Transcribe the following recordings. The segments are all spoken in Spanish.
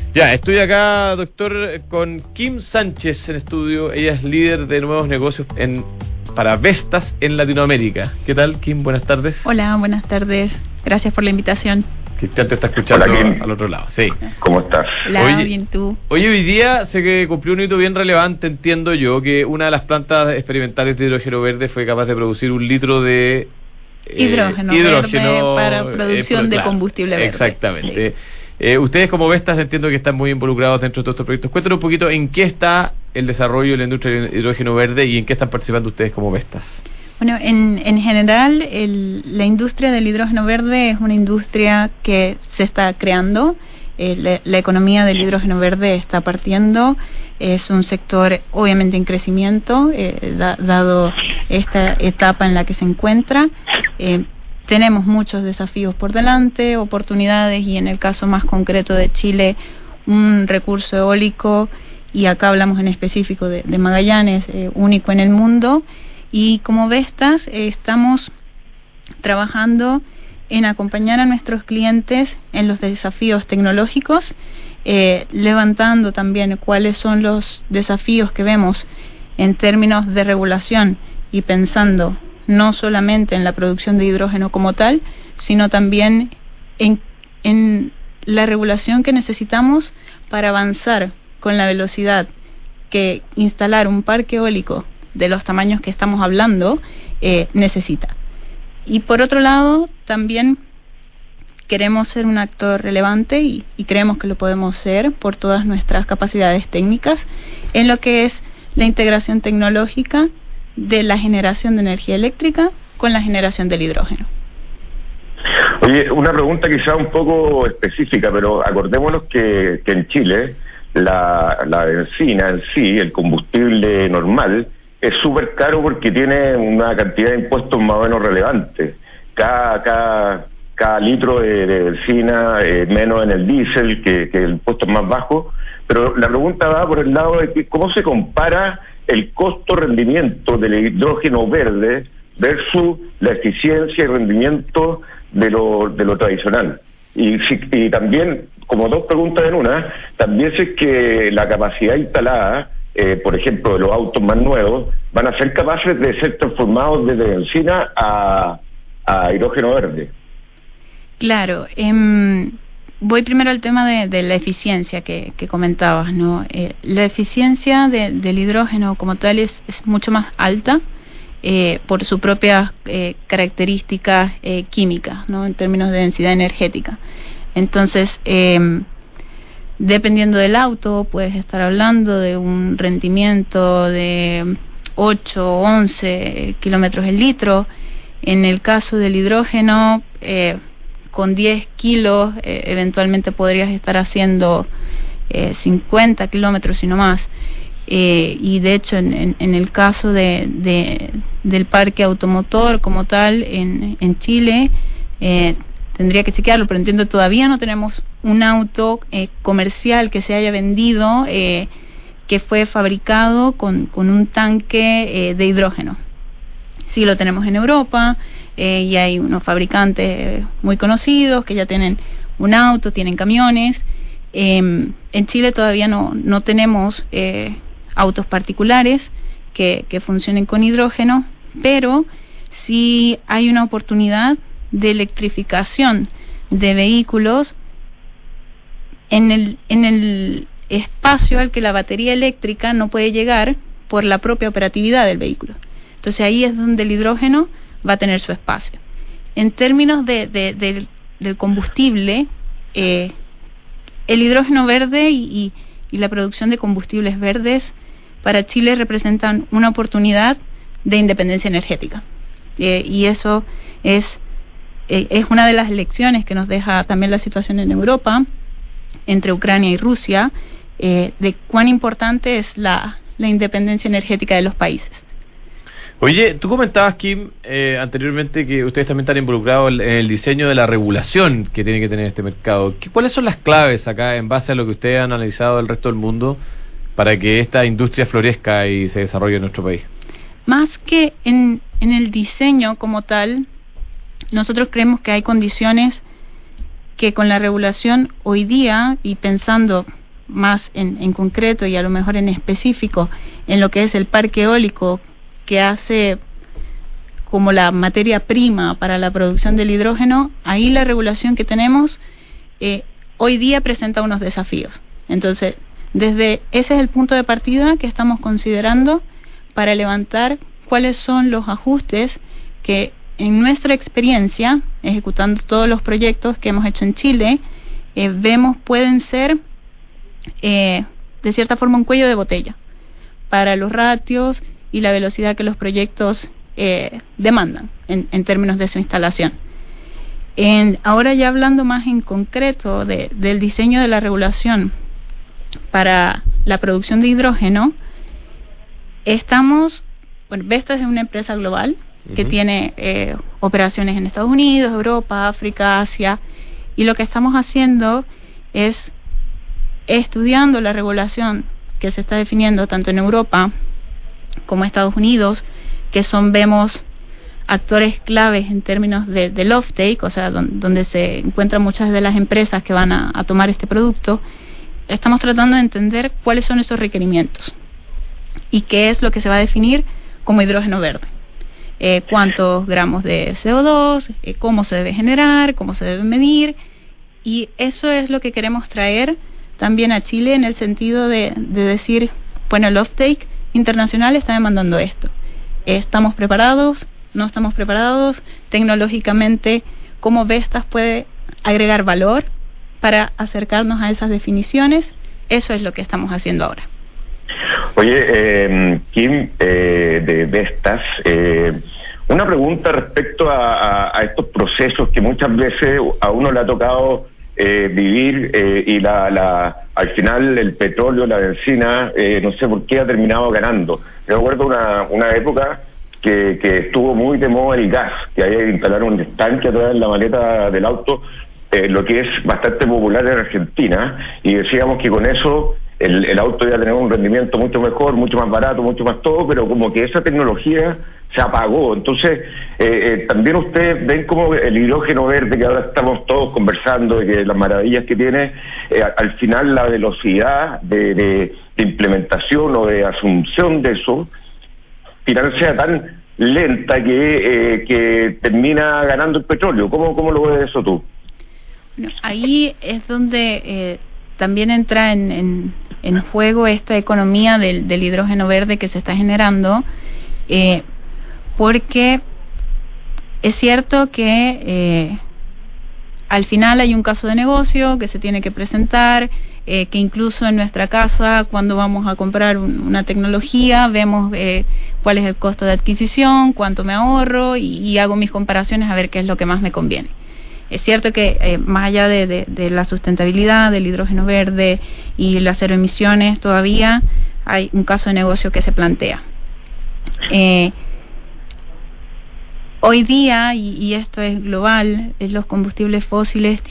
Ya, estoy acá, doctor, con Kim Sánchez en estudio. Ella es líder de nuevos negocios para Vestas en Latinoamérica. ¿Qué tal, Kim? Buenas tardes. Hola, buenas tardes. Gracias por la invitación. Cristian te está escuchando. Hola, al otro lado. Sí. ¿Cómo estás? Hola, bien tú. Oye, hoy día sé que cumplió un hito bien relevante, entiendo yo, que una de las plantas experimentales de hidrógeno verde fue capaz de producir 1 litro de hidrógeno verde para producción de combustible verde. Exactamente. Sí. Ustedes como Vestas entiendo que están muy involucrados dentro de todos estos proyectos. Cuéntanos un poquito en qué está el desarrollo de la industria del hidrógeno verde y en qué están participando ustedes como Vestas. Bueno, en general la industria del hidrógeno verde es una industria que se está creando. La economía del hidrógeno verde está partiendo. Es un sector obviamente en crecimiento, dado esta etapa en la que se encuentra. Tenemos muchos desafíos por delante, oportunidades, y en el caso más concreto de Chile, un recurso eólico, y acá hablamos en específico de Magallanes, único en el mundo. Y como Vestas estamos trabajando en acompañar a nuestros clientes en los desafíos tecnológicos, levantando también cuáles son los desafíos que vemos en términos de regulación y pensando no solamente en la producción de hidrógeno como tal, sino también en la regulación que necesitamos para avanzar con la velocidad que instalar un parque eólico de los tamaños que estamos hablando necesita. Y por otro lado, también queremos ser un actor relevante y creemos que lo podemos ser por todas nuestras capacidades técnicas en lo que es la integración tecnológica de la generación de energía eléctrica con la generación del hidrógeno. Oye, una pregunta quizá un poco específica, pero acordémonos que en Chile la benzina en sí, el combustible normal, es súper caro porque tiene una cantidad de impuestos más o menos relevante. Cada litro de benzina, menos en el diésel, que el impuesto es más bajo. Pero la pregunta va por el lado de cómo se compara el costo-rendimiento del hidrógeno verde versus la eficiencia y rendimiento de lo tradicional. Y también, como dos preguntas en una, también si es que la capacidad instalada, por ejemplo, de los autos más nuevos, van a ser capaces de ser transformados desde benzina a hidrógeno verde. Claro. Voy primero al tema de la eficiencia que comentabas, ¿no? La eficiencia del hidrógeno como tal es mucho más alta por sus propias características químicas, ¿no? En términos de densidad energética. Entonces, dependiendo del auto, puedes estar hablando de un rendimiento de 8 o 11 kilómetros el litro. En el caso del hidrógeno, con 10 kilos, eventualmente podrías estar haciendo 50 kilómetros y no más. Y de hecho, en el caso del parque automotor como tal, en Chile, tendría que chequearlo, pero entiendo que todavía no tenemos un auto comercial que se haya vendido que fue fabricado con un tanque de hidrógeno. Sí lo tenemos en Europa, y hay unos fabricantes muy conocidos que ya tienen un auto, tienen camiones. En Chile todavía no tenemos autos particulares que funcionen con hidrógeno, pero sí hay una oportunidad de electrificación de vehículos en el espacio al que la batería eléctrica no puede llegar por la propia operatividad del vehículo. Entonces ahí es donde el hidrógeno va a tener su espacio. En términos del combustible, el hidrógeno verde y la producción de combustibles verdes para Chile representan una oportunidad de independencia energética. Y eso es una de las lecciones que nos deja también la situación en Europa, entre Ucrania y Rusia, de cuán importante es la independencia energética de los países. Oye, tú comentabas, Kim, anteriormente que ustedes también están involucrados en el diseño de la regulación que tiene que tener este mercado. ¿Cuáles son las claves acá, en base a lo que ustedes han analizado del resto del mundo, para que esta industria florezca y se desarrolle en nuestro país? Más que en el diseño como tal, nosotros creemos que hay condiciones que con la regulación hoy día, y pensando más en concreto y a lo mejor en específico en lo que es el parque eólico, que hace como la materia prima para la producción del hidrógeno, ahí la regulación que tenemos hoy día presenta unos desafíos. Entonces, ese es el punto de partida que estamos considerando para levantar cuáles son los ajustes que en nuestra experiencia, ejecutando todos los proyectos que hemos hecho en Chile, vemos pueden ser de cierta forma un cuello de botella para los ratios y la velocidad que los proyectos demandan en términos de su instalación. Ahora ya hablando más en concreto del diseño de la regulación para la producción de hidrógeno, Vestas es una empresa global que tiene operaciones en Estados Unidos, Europa, África, Asia, y lo que estamos haciendo es estudiando la regulación que se está definiendo tanto en Europa como Estados Unidos, que vemos actores claves en términos del offtake, o sea, donde se encuentran muchas de las empresas que van a tomar este producto. Estamos tratando de entender cuáles son esos requerimientos y qué es lo que se va a definir como hidrógeno verde. Cuántos gramos de CO2, cómo se debe generar, cómo se debe medir, y eso es lo que queremos traer también a Chile en el sentido de decir, bueno, el offtake internacional está demandando esto. ¿Estamos preparados? ¿No estamos preparados? Tecnológicamente, ¿cómo Vestas puede agregar valor para acercarnos a esas definiciones? Eso es lo que estamos haciendo ahora. Oye, Kim, de Vestas, una pregunta respecto a estos procesos que muchas veces a uno le ha tocado vivir y al final el petróleo, la benzina, no sé por qué ha terminado ganando. Yo recuerdo una época que estuvo muy de moda el gas, que había que instalar un estanque atrás en la maleta del auto, lo que es bastante popular en Argentina, y decíamos que con eso el auto iba a tener un rendimiento mucho mejor, mucho más barato, mucho más todo, pero como que esa tecnología se apagó. Entonces, también ustedes ven como el hidrógeno verde, que ahora estamos todos conversando de que las maravillas que tiene, al final la velocidad de implementación o de asunción de eso, final sea tan lenta que termina ganando el petróleo. ¿Cómo lo ves eso tú? Bueno, ahí es donde también entra en juego esta economía del hidrógeno verde que se está generando, porque es cierto que al final hay un caso de negocio que se tiene que presentar, que incluso en nuestra casa, cuando vamos a comprar una tecnología, vemos cuál es el costo de adquisición, cuánto me ahorro y hago mis comparaciones a ver qué es lo que más me conviene. Es cierto que más allá de la sustentabilidad del hidrógeno verde y las cero emisiones, todavía hay un caso de negocio que se plantea. Hoy día, y esto es global, los combustibles fósiles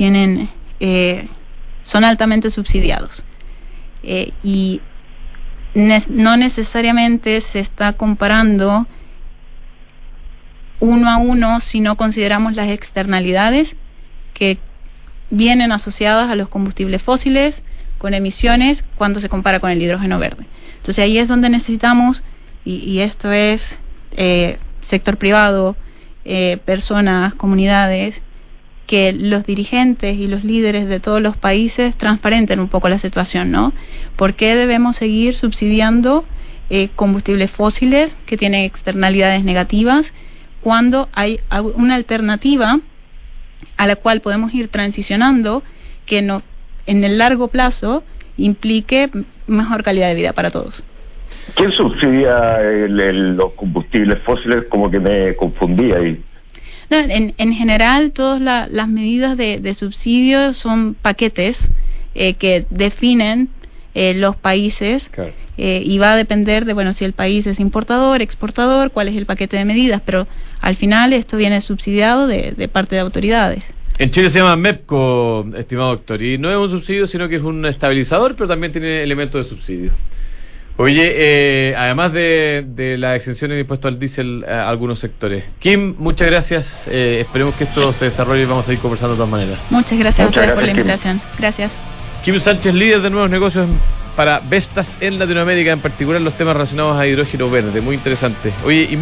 son altamente subsidiados. Y no necesariamente se está comparando uno a uno si no consideramos las externalidades que vienen asociadas a los combustibles fósiles con emisiones cuando se compara con el hidrógeno verde. Entonces ahí es donde necesitamos, y esto es sector privado, personas, comunidades, que los dirigentes y los líderes de todos los países transparenten un poco la situación, ¿no? ¿Por qué debemos seguir subsidiando combustibles fósiles que tienen externalidades negativas cuando hay una alternativa a la cual podemos ir transicionando que en el largo plazo implique mejor calidad de vida para todos? ¿Quién subsidia los combustibles fósiles? Como que me confundí ahí. No, en general, todas las medidas de subsidio son paquetes que definen los países. Claro. Y va a depender de, si el país es importador, exportador, cuál es el paquete de medidas, pero al final esto viene subsidiado de parte de autoridades. En Chile se llama MEPCO, estimado doctor, y no es un subsidio, sino que es un estabilizador, pero también tiene elementos de subsidio. Oye, además de la exención del impuesto al diésel a algunos sectores. Kim, muchas gracias. Esperemos que esto se desarrolle y vamos a ir conversando de todas maneras. Muchas gracias a ustedes por la invitación. Gracias. Kim Sánchez, líder de nuevos negocios para Vestas en Latinoamérica, en particular los temas relacionados a hidrógeno verde. Muy interesante. Oye, y